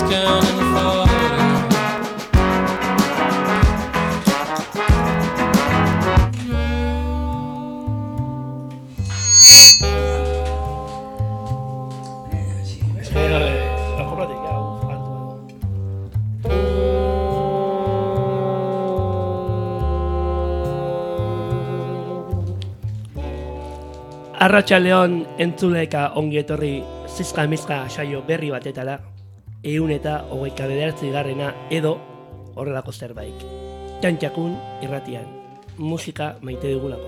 cannon fodder. Arratsaldeon entzuleka ongi etorri zizka-mizka saio berri batetara, 129. edo horrelako zerbait. Txantxakun irratian, musika maite dugulako.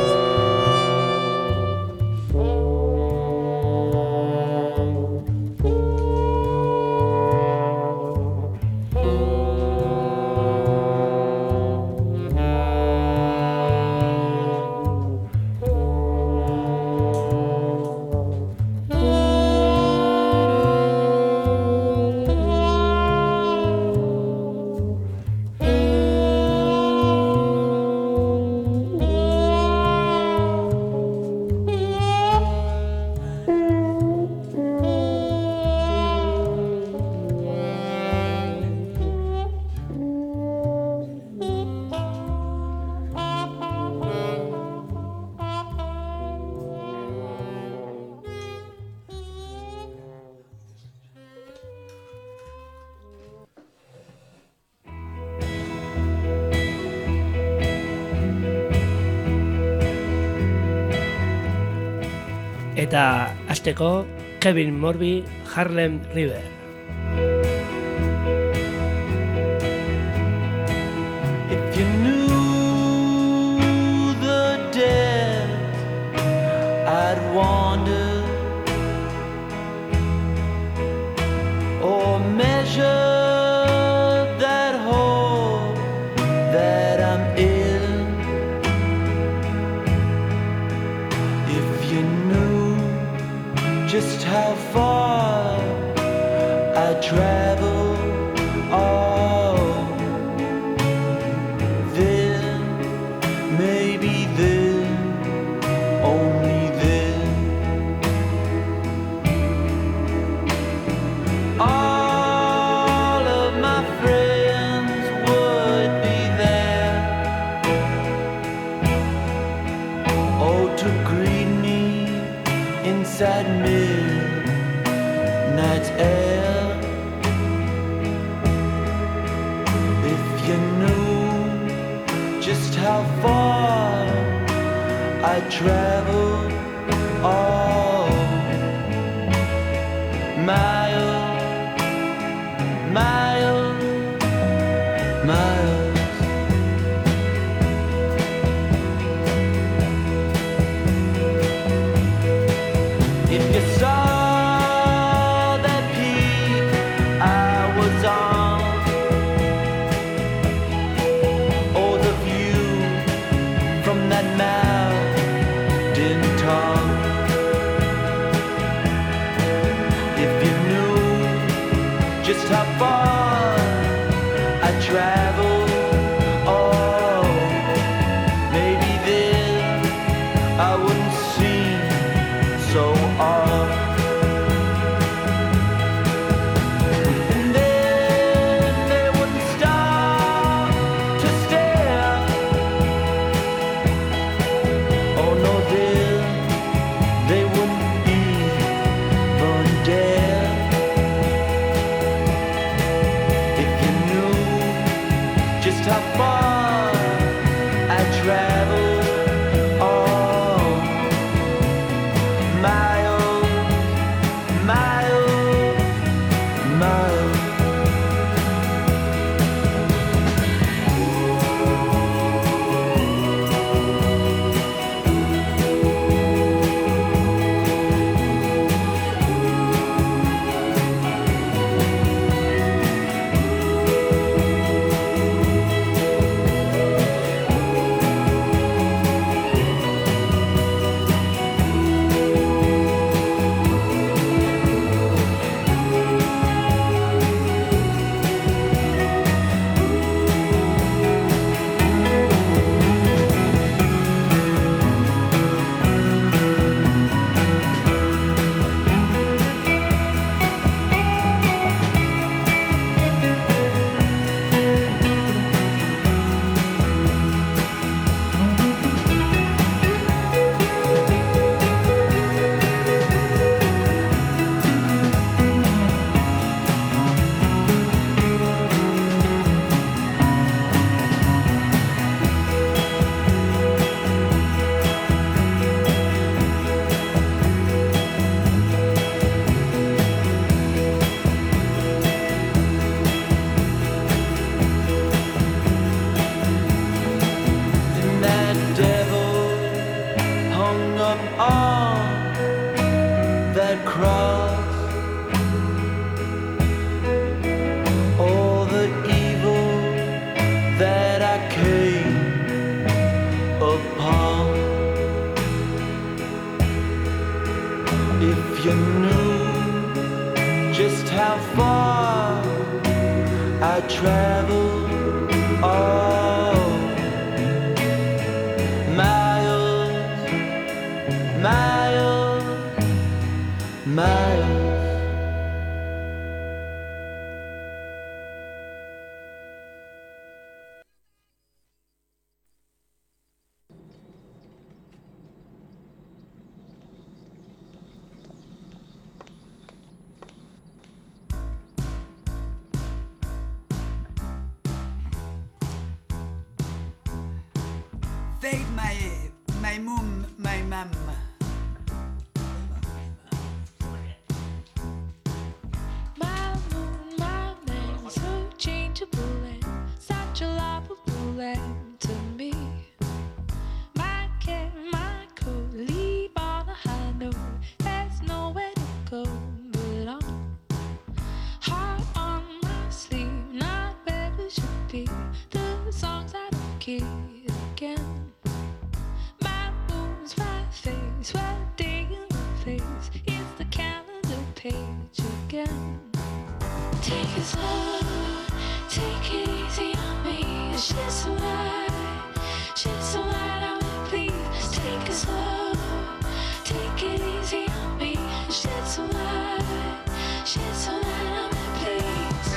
Eta hasteko Kevin Morby, Harlem River. If you knew the depth I'd wander, or measure that hole that I'm in, if you knew just how far I travel, oh, then, maybe then, only then, all of my friends would be there, oh, to greet me inside midnight's air. If you knew just how far I travel, oh, miles, miles, miles. If you saw that peak I was on, or the view from that mountain top, if you knew just how far lost all the evil that I came upon. If you knew just how far I traveled, oh, miles, miles, miles. Fade my mum, my mum. My moon, my man, so changeable and such a lovable land to me. My care, my coat, leave on a high note. There's nowhere to go but on. Heart on my sleeve, not where we should be. The songs out of key again. My wounds, my face, what day in the face. It's the calendar page again. Take it slow, take it easy on me. She's so light, I will please. Take it slow, take it easy on me. She's so light, I will please.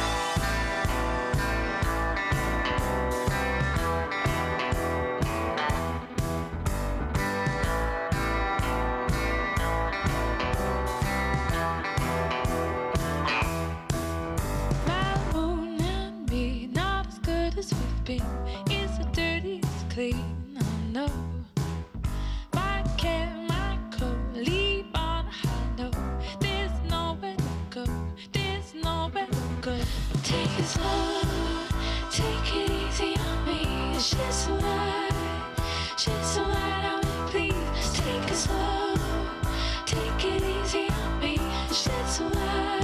My moon and me, not as good as we've been. It's the dirtiest clean, I know. My care, my coat, leave on a high note. There's nowhere to go, there's nowhere to go. Take it slow, take it easy on me. She's so light, I will please. Take it slow, take it easy on me. She's so light,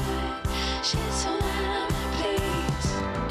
I will please.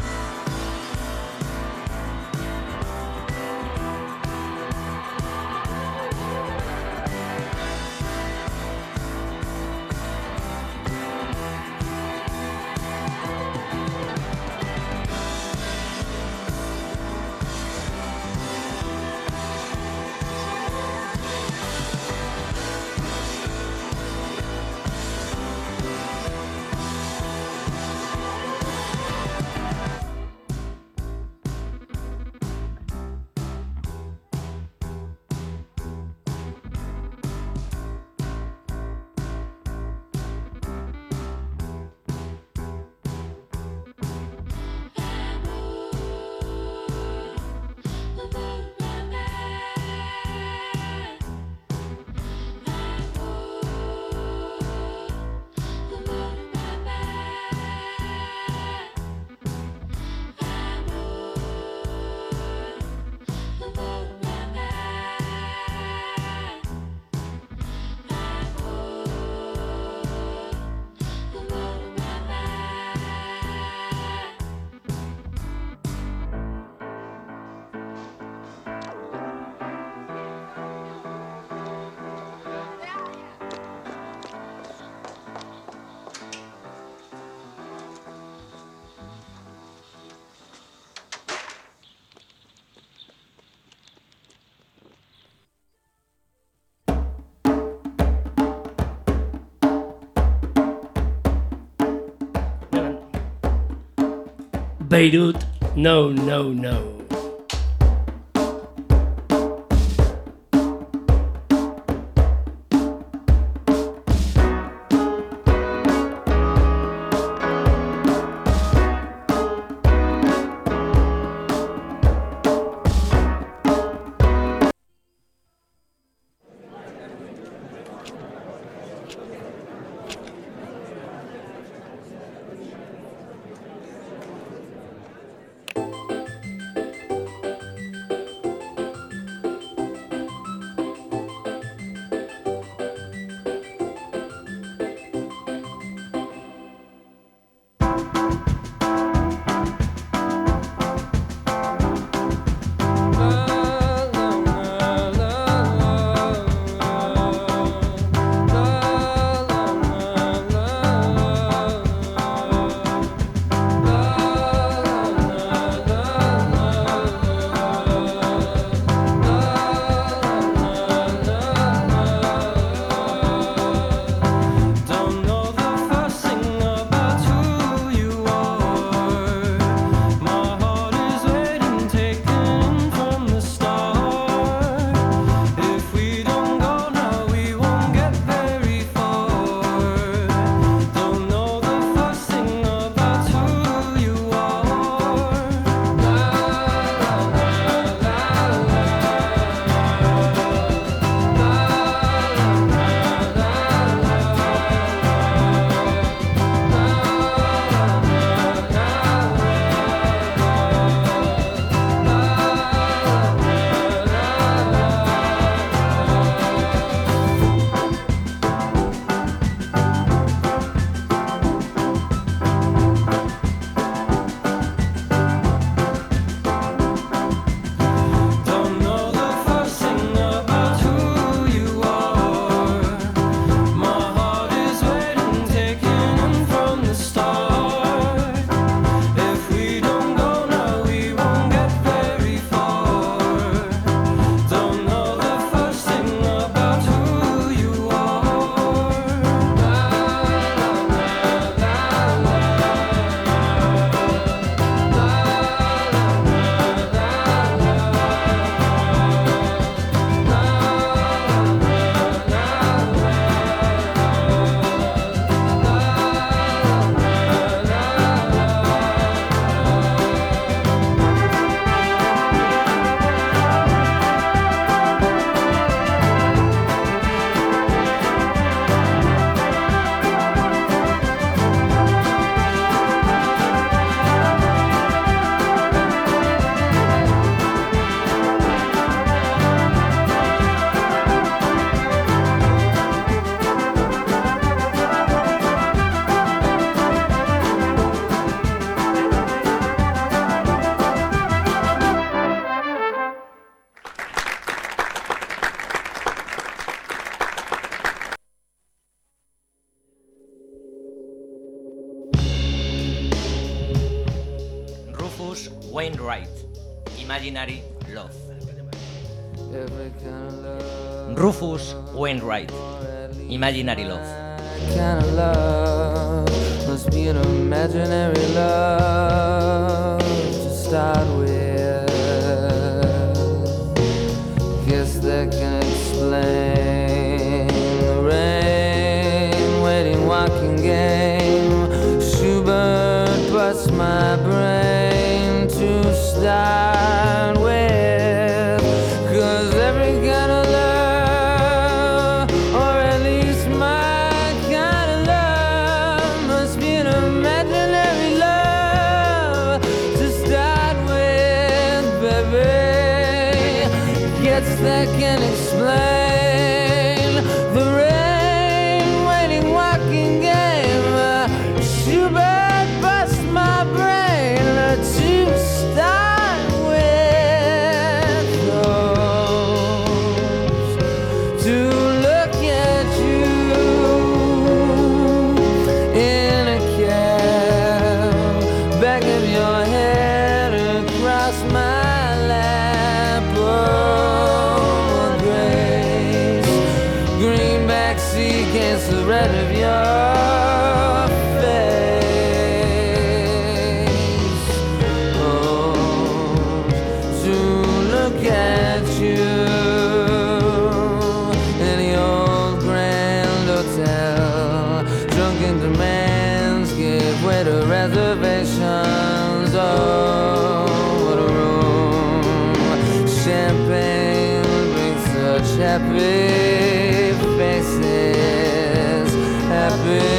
Beirut, no, no, no. Wainwright, Imaginary Love. Rufus Wainwright, Imaginary Love. Kind of love must be an imaginary love to start with. Guess that can explain the rain, waiting, walking game. Schubert busts my brain to start with. 'Cause every kind of love, or at least my kind of love, must be an imaginary love to start with, baby. Guess that can explain the rain, waiting, walking game. Schubert busts my brain to start with. Those to look at you in a cab, back of your head across my lap. Oh, grace, greenback seat against the red of your face. Oh, to look at you in the old Grand Hotel. Drunken demands give way to reservations. Oh, what a room. Champagne brings such happy faces. Happy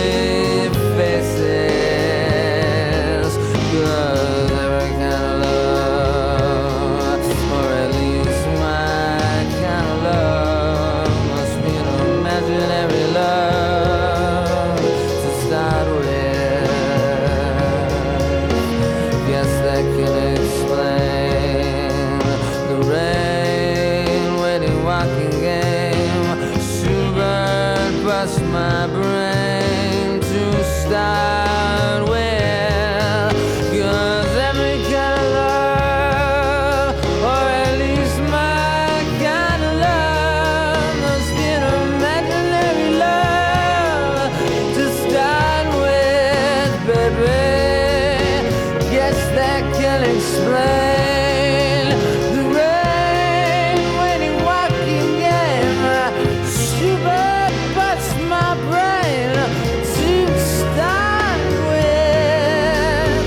faces. 'Cause every kind of love, or at least my kind of love, must be an imaginary love to start with. Guess that can explain the rain, waiting, walking game. Schubert busts my brain to start with. 'Cause every kind of love, or at least my kind of love, must be an imaginary love to start with, baby. Guess that can explain the rain, waiting, walking game. Schubert busts my brain to start with.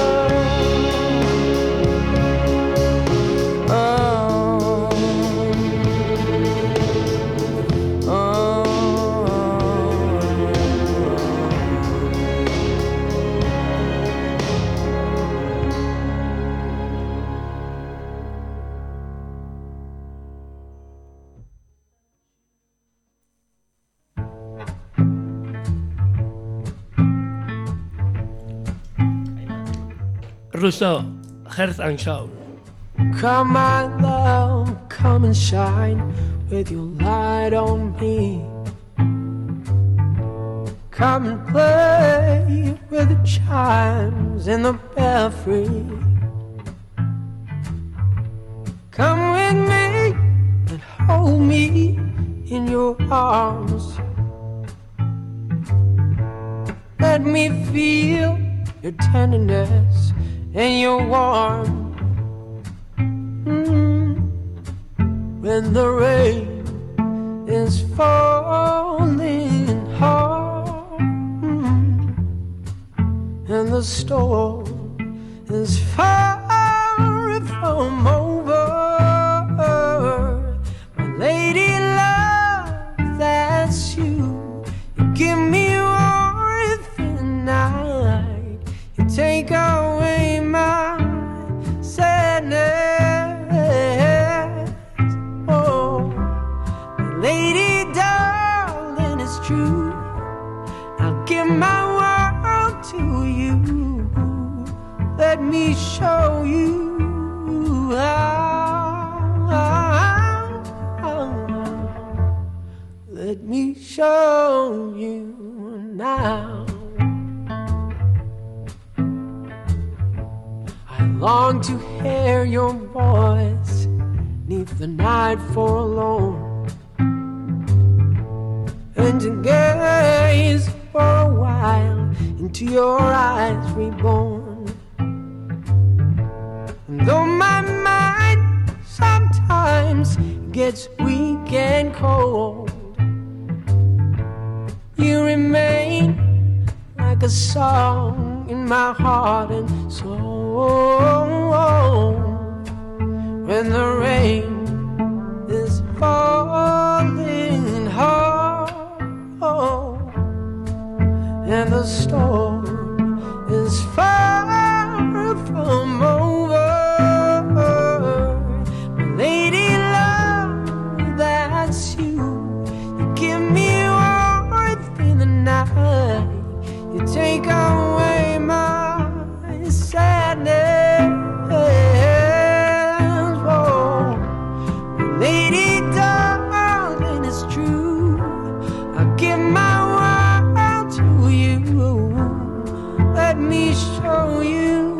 Oh, oh, oh. Rousseau, Heart and Soul. Come, my love, come and shine with your light on me. Come and play with the chimes in the belfry. Come with me and hold me in your arms. Let me feel your tenderness and your warmth. When the rain is falling hard and the storm is far from over, my lady love, that's you. You give me warmth in the night. You take away my sadness. Lady darling, it's true. I'll give my world to you. Let me show you let me show you now. I long to hear your voice neath the night forlorn, and to gaze for a while into your eyes reborn. And though my mind sometimes gets weak and cold, you remain like a song in my heart and soul. When the rain is falling hard and the storm is far from over, lady love, that's you. You give me warmth in the night, you take away my sadness. Oh, lady darling, it's true, I give my world to you. Let me show you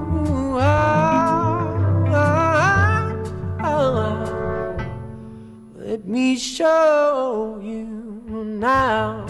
let me show you now.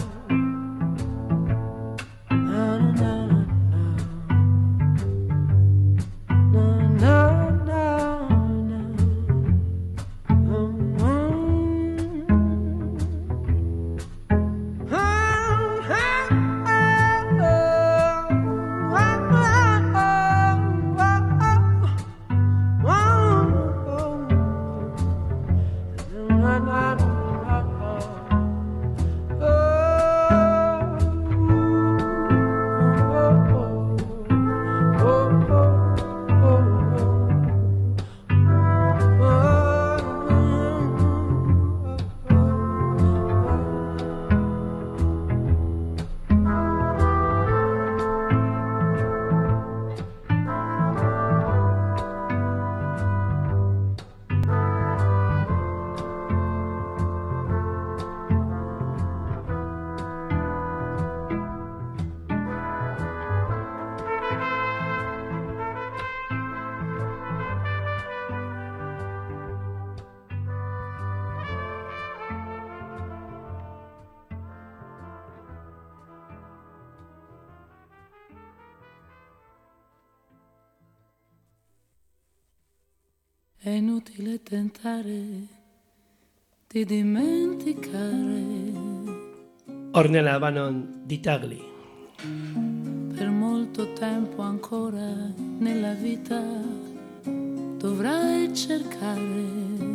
È inutile tentare di dimenticare. Ornella Bannon di Tagli. Per molto tempo ancora nella vita dovrai cercare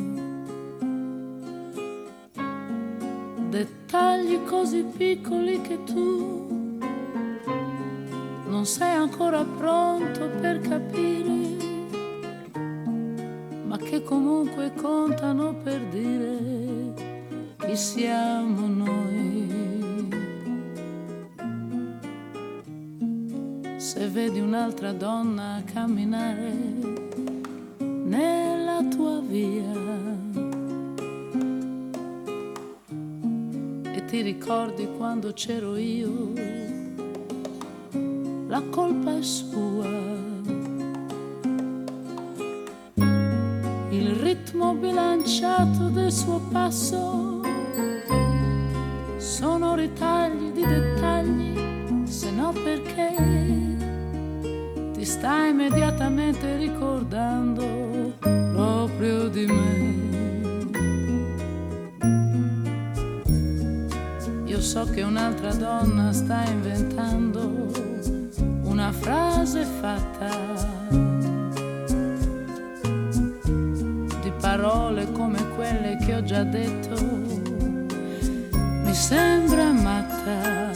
dettagli così piccoli che tu non sei ancora pronto per capire, ma che comunque contano per dire chi siamo noi. Se vedi un'altra donna camminare nella tua via e ti ricordi quando c'ero io, la colpa è sua. Il ritmo bilanciato del suo passo sono ritagli di dettagli, se no perché ti stai immediatamente ricordando proprio di me. Io so che un'altra donna sta inventando una frase fatta parole come quelle che ho già detto, mi sembra matta.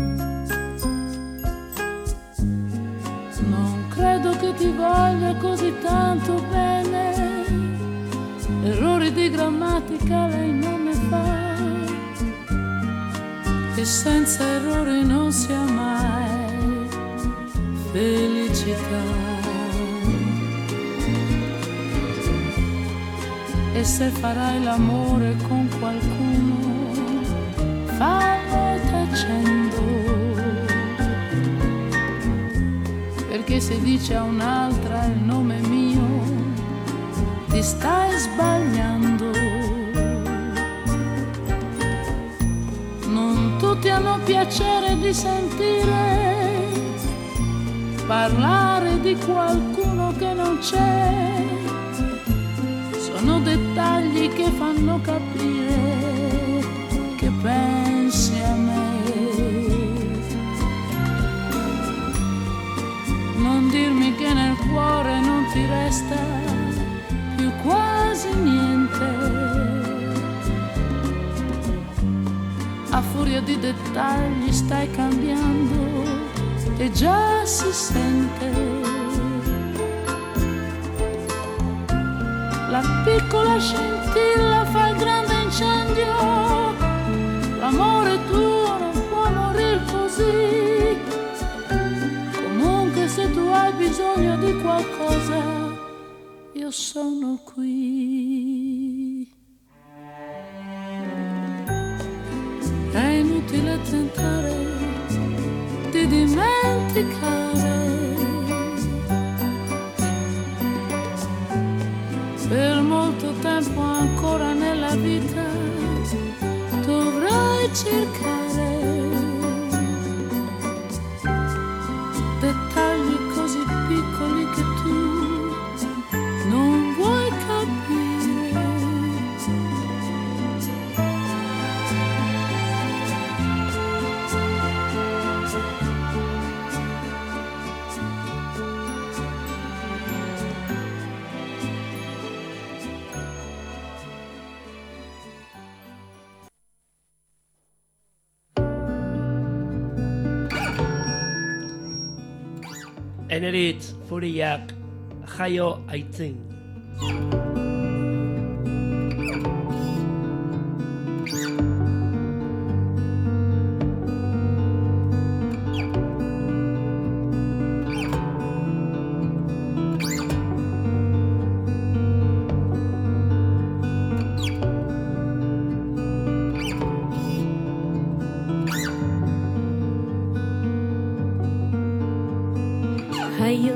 Non credo che ti voglia così tanto bene, errori di grammatica lei non ne fa, e senza errori non si ha mai felicità. E se farai l'amore con qualcuno, fallo tacendo, perché se dice a un'altra il nome ti stai sbagliando. Non tutti hanno piacere di sentire parlare di qualcuno che non c'è. Sono dettagli che fanno capire che pensi a me. Non dirmi che nel cuore non ti resta più quasi niente. A furia di dettagli stai cambiando e già si sente. La piccola scintilla fa il grande incendio. L'amore tuo non può morire così. Comunque se tu hai bisogno di qualcosa, io sono qui. È inutile tentare di dimenticare. Per molto tempo ancora nella vita dovrai cercare dettagli così piccoli che tu non vuoi capire. Eneritz furiak jaio aitzin. Jaio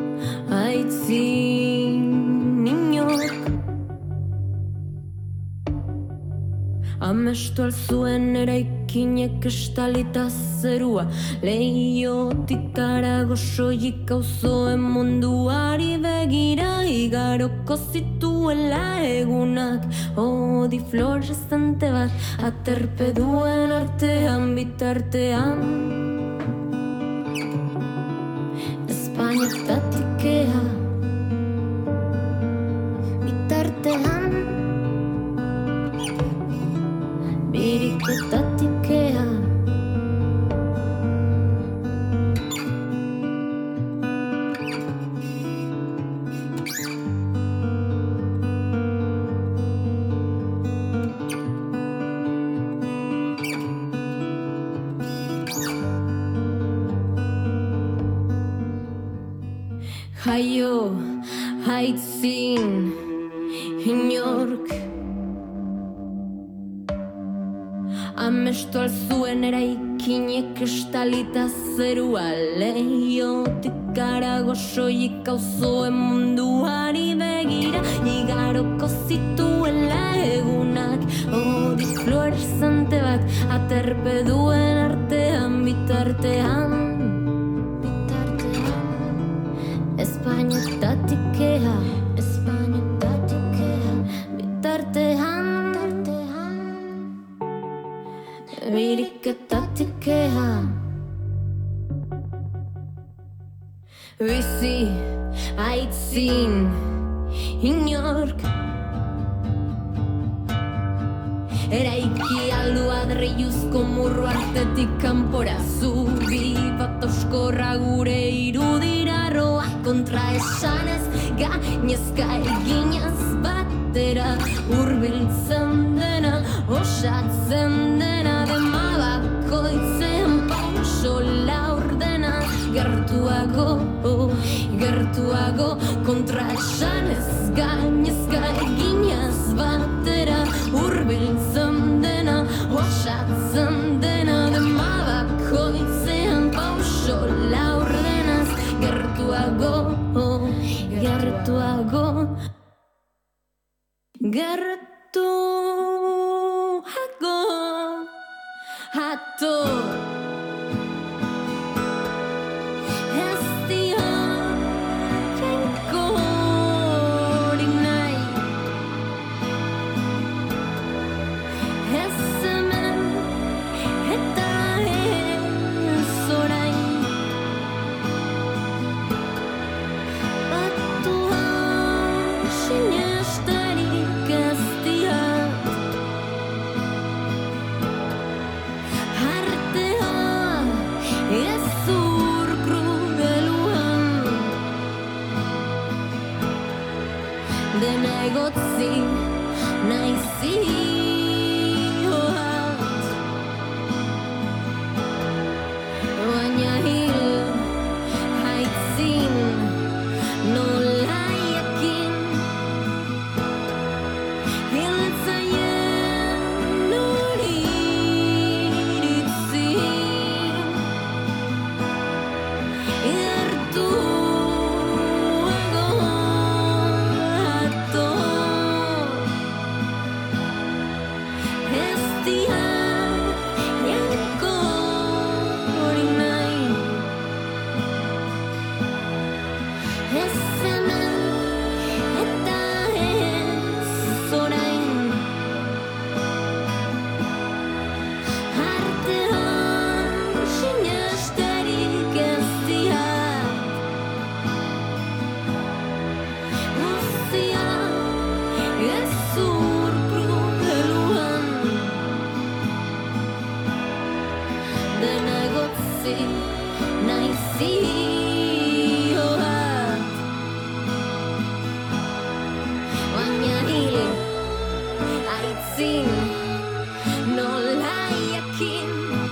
aitzin inork amestu alzuen eraikinek estalita zerua leiotik harago soilik auzoen munduari begira igaroko zituela egunak odi fluoreszente bat aterpe duen artean bitartean Espainietatik ea bitartean biriketatik ea Jaio aitzin inork amestu alzuen eraikinek estalita zerua leiotik harago soilik auzoen munduari begira igaroko zituela egunak odi fluoreszente bat aterpe duen artean bitartean Espainietatik ea bitartean biriketatik ea bizi aitzin inork eraiki aldu adreiuzko murru artetik kanpora zubi bat oskorra gure irudiraroa kontra esanez gainezka eginez batera hurbiltzen dena osatzen dena dema bakoitzean pauso laurdena gertuago kontra esanez gainezka eginez batera hurbiltzen dena osatzen dena dema bakoitzean pauso laurdenaz gertuago gertuago ato. Ez dio jainkorik nahi, ez hemen eta ez orain. Batua sinesterik ez diat, artea gezur krudeluan, dena egotzi nahi zioat, baina hil haitzin nola jakin, hiltzaien hori iritzi, gertuago ato. Ez dia jainkorik nahi, ez hemen eta ez orain. Artean sinesterik ez diat, guztia gezur krudeluan, dena egotzi nahi zioat, baina hil haitzin nola jakin.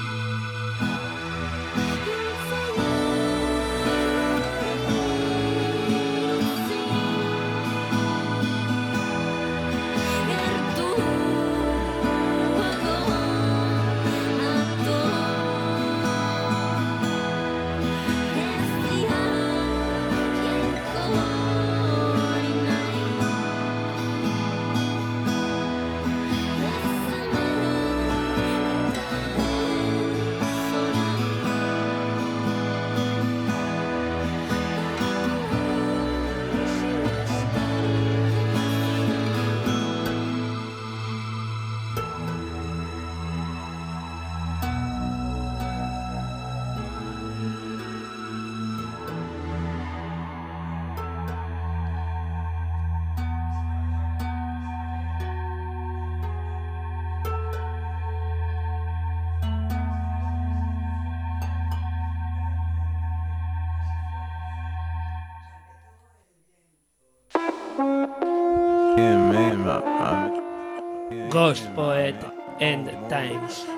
Ghost Poet End Times.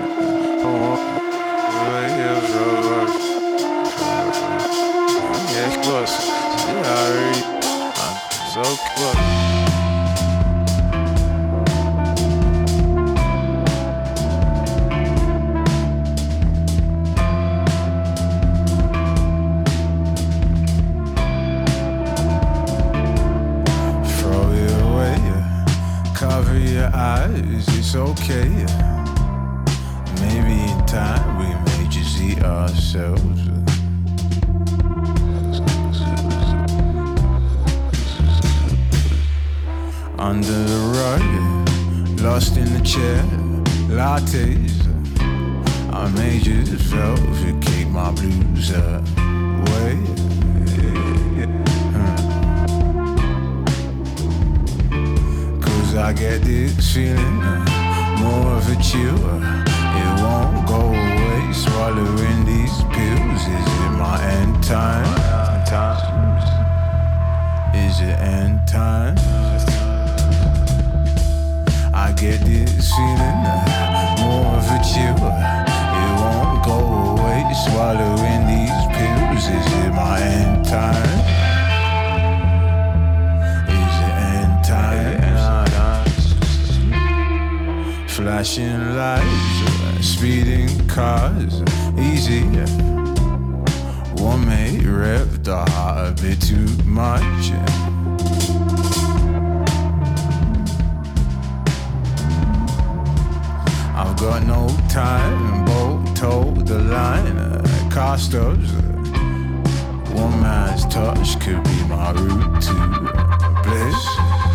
Yeah, it's close. Yeah, I already. I'm so close. Throw it away, cover your eyes, it's okay. Maybe in time we may just eat ourselves. Under the rug, lost in the chair, lattes. I may just suffocate my blues away. Cause I get this feeling, more of a chill. It won't go away, swallowing these pills. Is it my end time? Is it end time? I get this feeling, more of a chill. It won't go away, swallowing these pills. Is it my end time? Is it end time? Flashing lights, speeding cars, easy. One may rep the heart a bit too much. got no time, boat towed the line, cost us. One man's touch could be my route to bliss.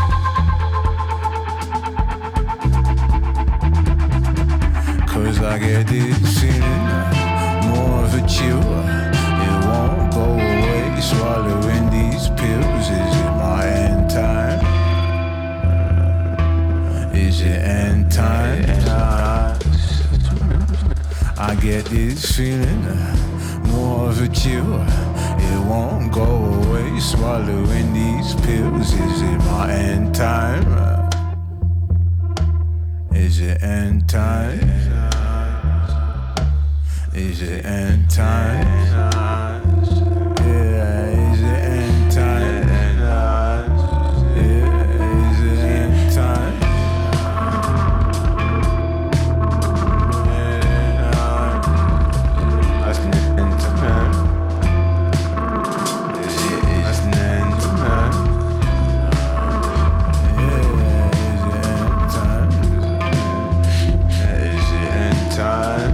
Cause I get this feeling, more of a chewer. It won't go away, swallowing these pills. Is it my end time? Is it end time? I get this feeling, more of a chewer. It won't go away, swallowing these pills. Is it my end time? Is it end time? Is it end time? Yeah, is it end time? Yeah, is it end time? That's an end time. That's an end time. Yeah, is it end time? Is it end time?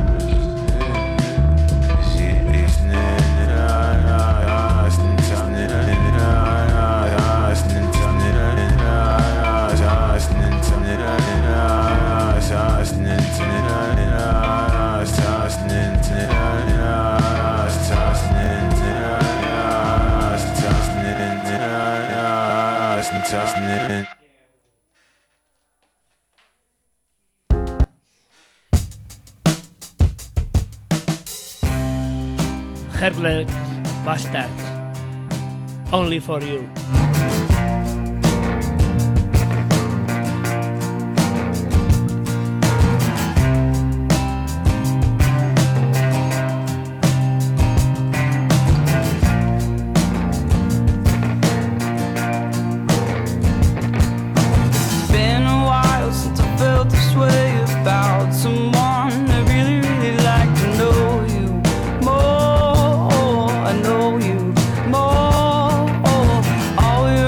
Herbert Bastard, only for you. All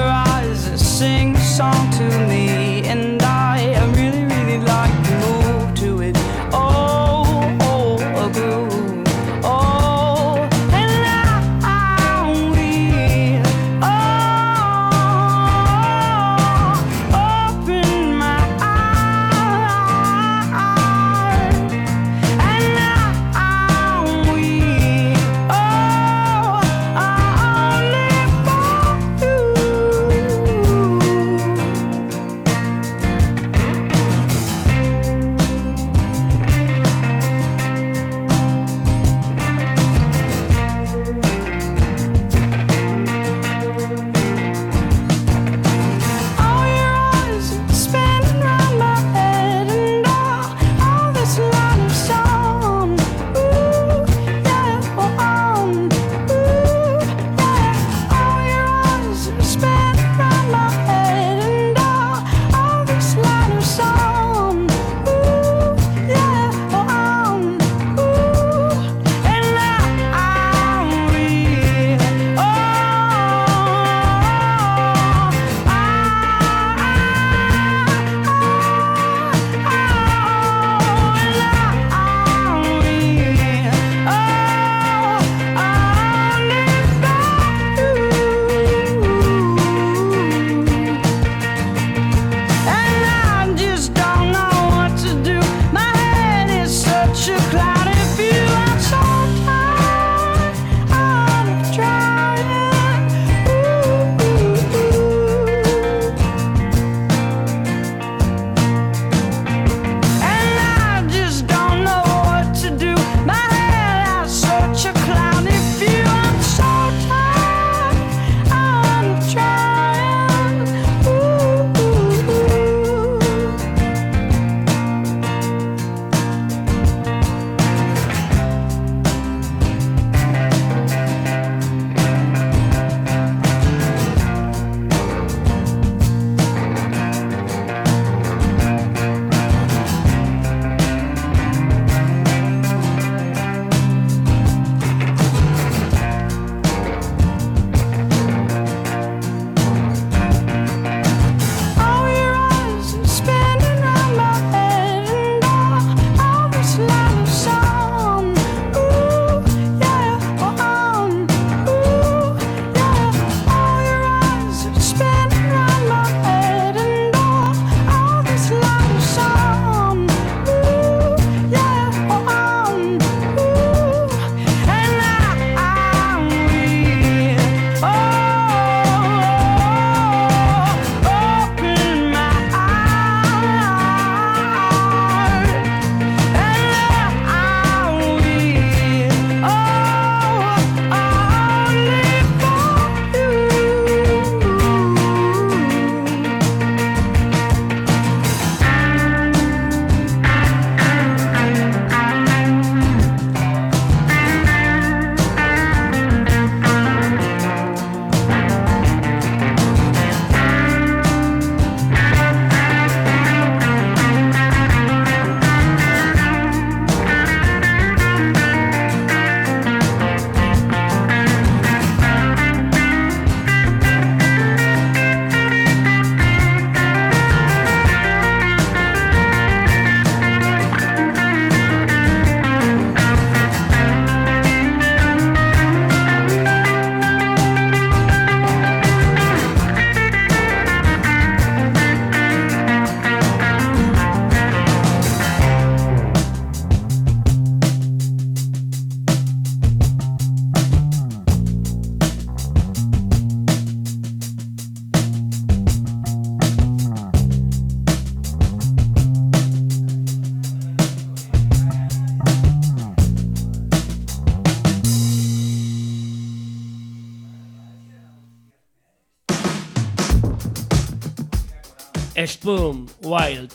Spoon Wild.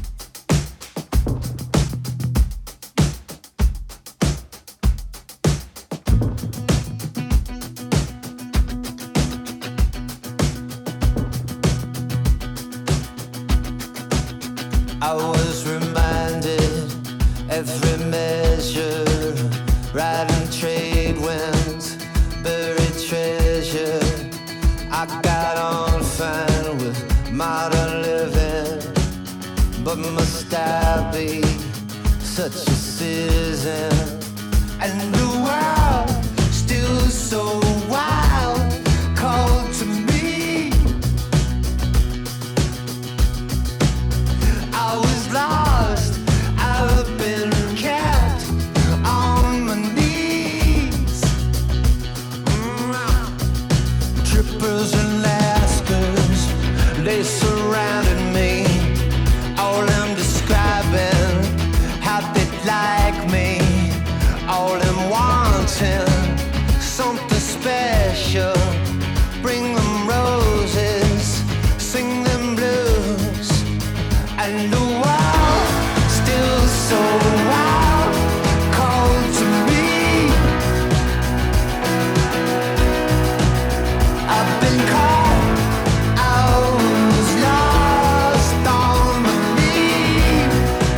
I was reminded every measure, riding trade winds, buried treasure. I got on fine with modern living, but must I be such a citizen? And the world still so wild, called to me. I was lost, I've been kept on my knees. Trippers and Lascars, they surrounded me. All them describing how they'd like me. All them wanting something special. Bring them roses, sing them blues. And the world still so wild, called to me. I've been caught, I was lost on my knees.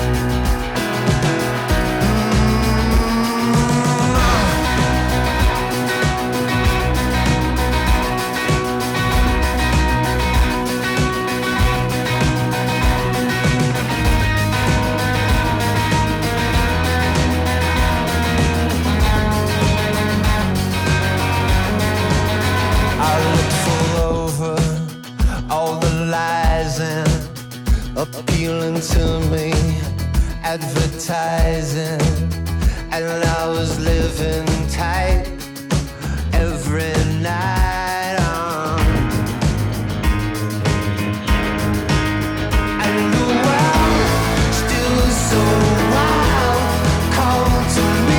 I looked full over all the lies and appealing to me, advertising, and I was living tight every night. And the world still so wild, called to me.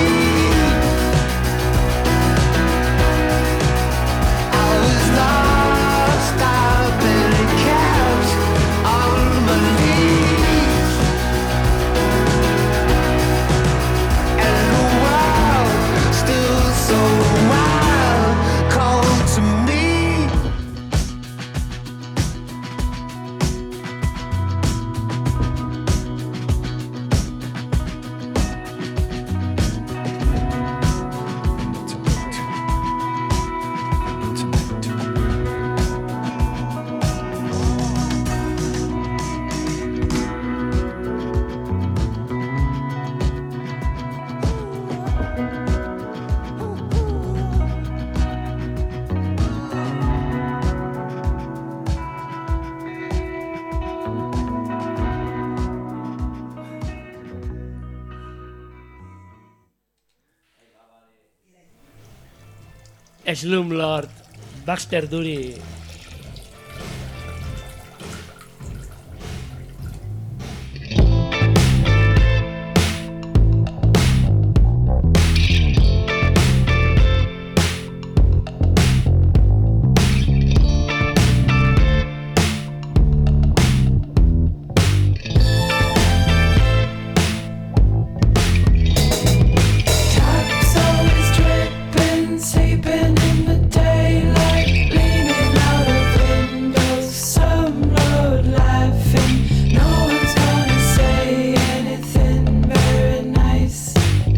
I was lost, I've been kept on my knees. And the world still so wild, called to me. Slumlord, Baxter Dury. Taps always dripping, sleeping in the daylight, leaning out of windows, some road laughing. No one's gonna say anything very nice.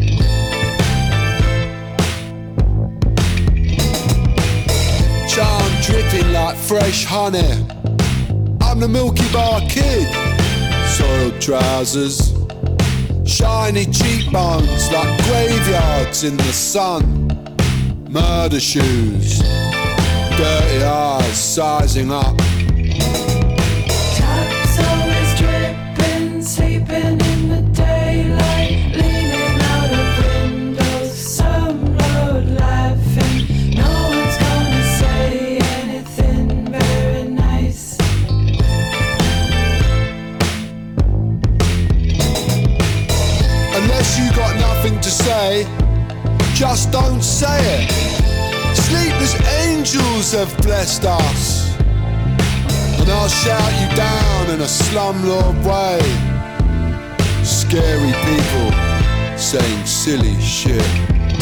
Charm dripping like fresh honey. I'm the Milky Bar Kid. Soiled trousers, shiny cheekbones like graveyards in the sun. Murder shoes, dirty eyes sizing up. Taps always dripping, sleeping in the daylight, leaning out of windows, some road laughing. No one's gonna say anything very nice. Unless you got nothing to say, just don't say it. Sleepless angels have blessed us, and and I'll shout you down in a slumlord way. Scary people saying silly shit.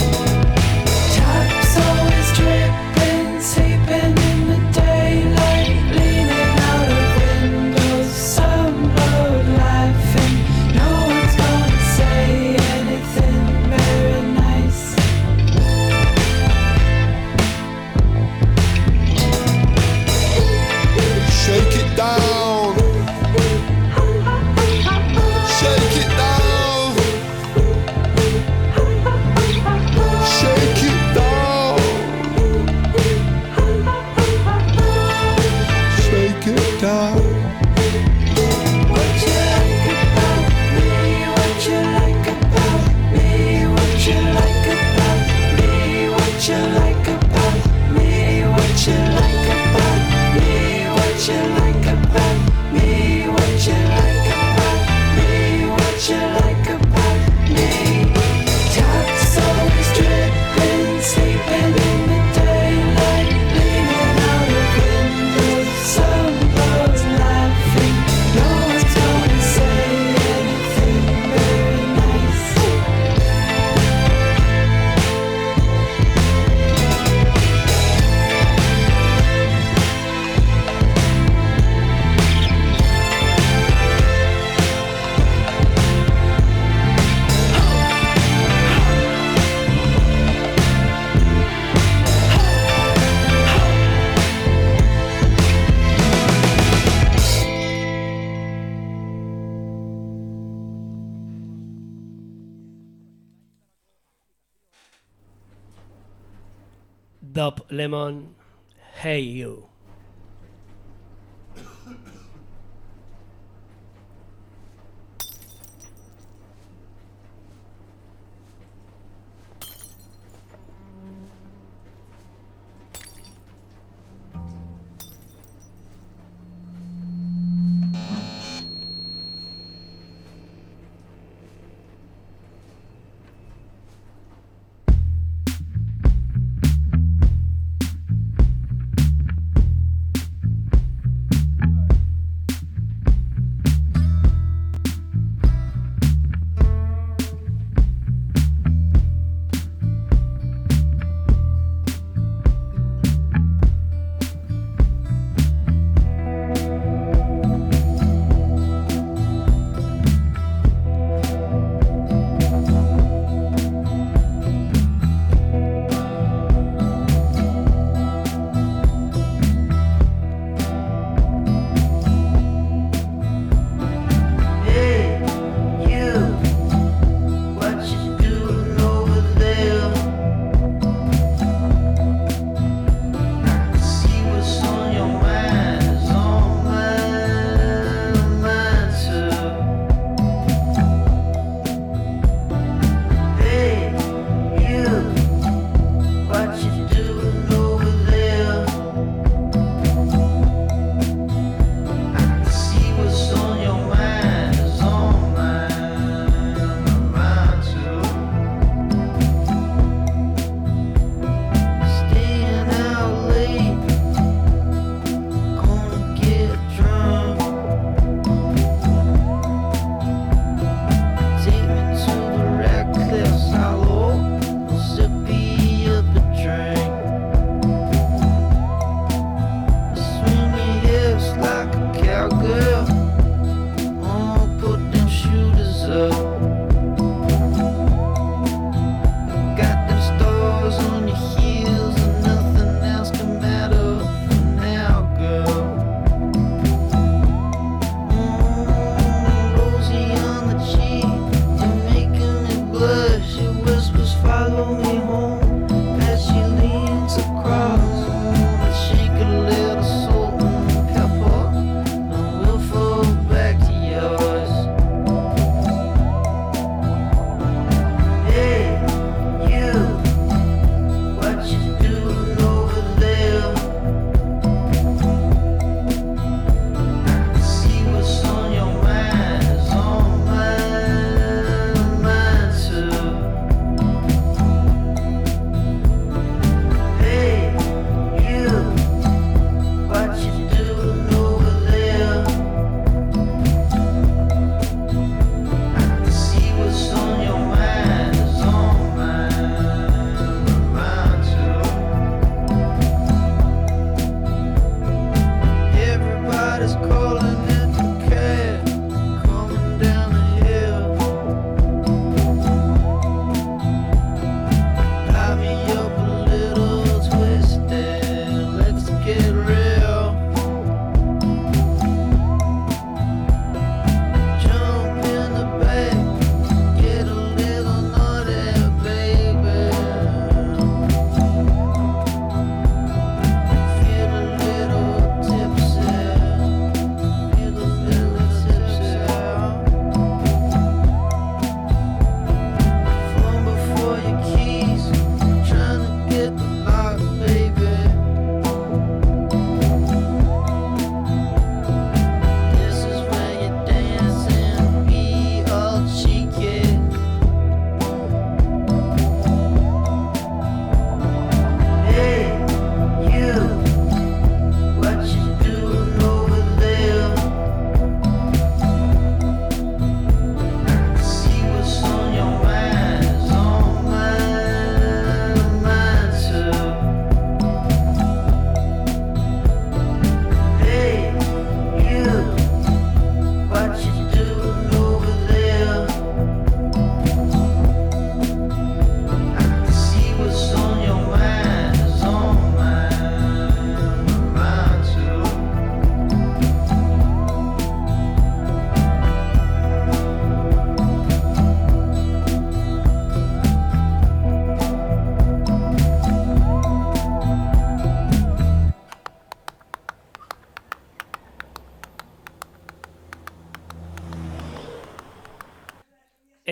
Taps always dripping, sleeping in the daylight, leaning out of windows, some road laughing. No one's gonna say anything very nice. Shake it down. Shake it down. Shake it down. Shake it down. What you like about me? What you like about me? What you like about me? What you like about me? What you like about me? What you like about me? What you like about me? What you like about me? Taps always dripping, sleeping in the daylight, leaning out of windows, some birds laughing. No one's gonna say anything very nice. Dub Lemon, Hey You.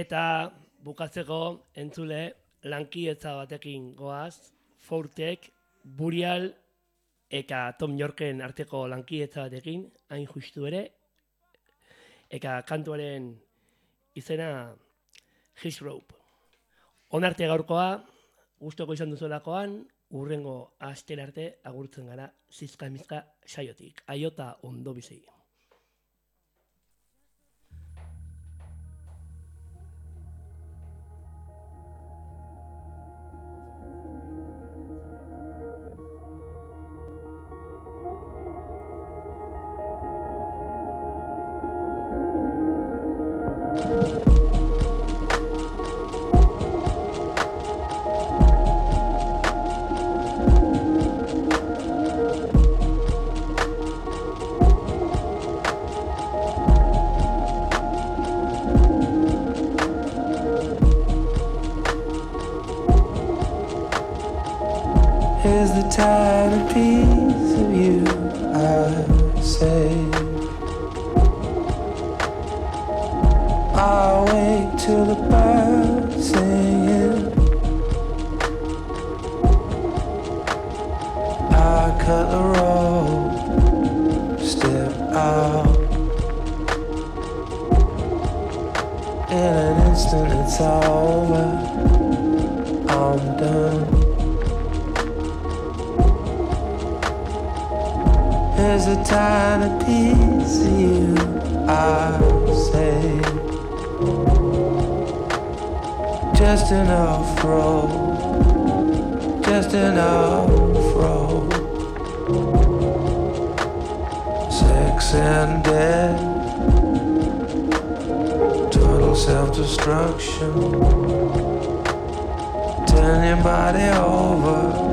Eta bukatzeko entzule lankidetza batekin goaz, Fortek, Burial eta Tom Yorken arteko lankidetza batekin, hain justu ere, eta kantuaren izena His Rope. Onarte gaurkoa, gustoko izan duzulakoan, urrengo astera arte agurtzen gara zizka-mizka saiotik. Aiota ondo bizi. Here's the tiny piece of you I saved. I'll wait till the birds singing. I cut the road, step out. In an instant it's over, I'm done. There's a tiny piece of you I saved. Just enough rope, just enough rope. Sex and death, total self-destruction. Turn your body over.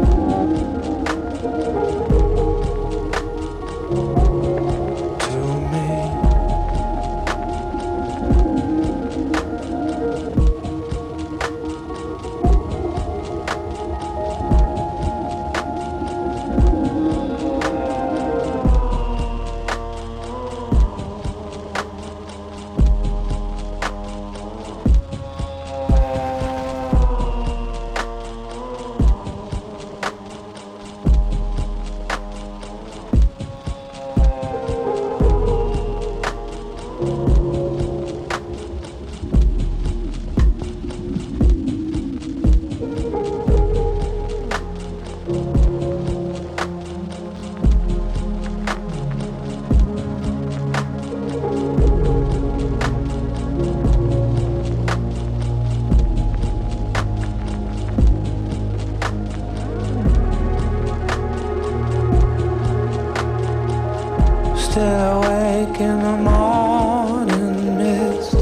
Still awake in the morning mist.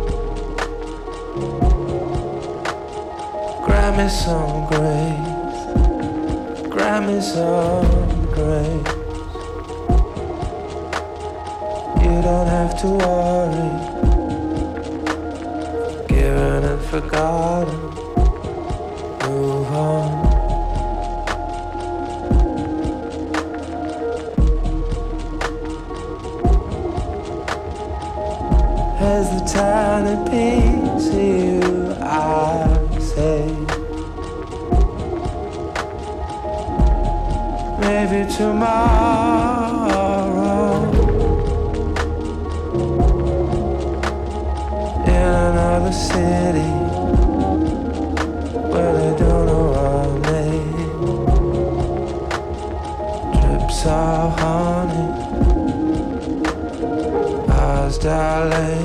Grab me some grace, grab me some grace. You don't have to worry, forgiven and forgotten. Move on. As the tiny piece of you I saved. Maybe tomorrow, in another city where they don't know our name. Drips of honey, eyes dilate.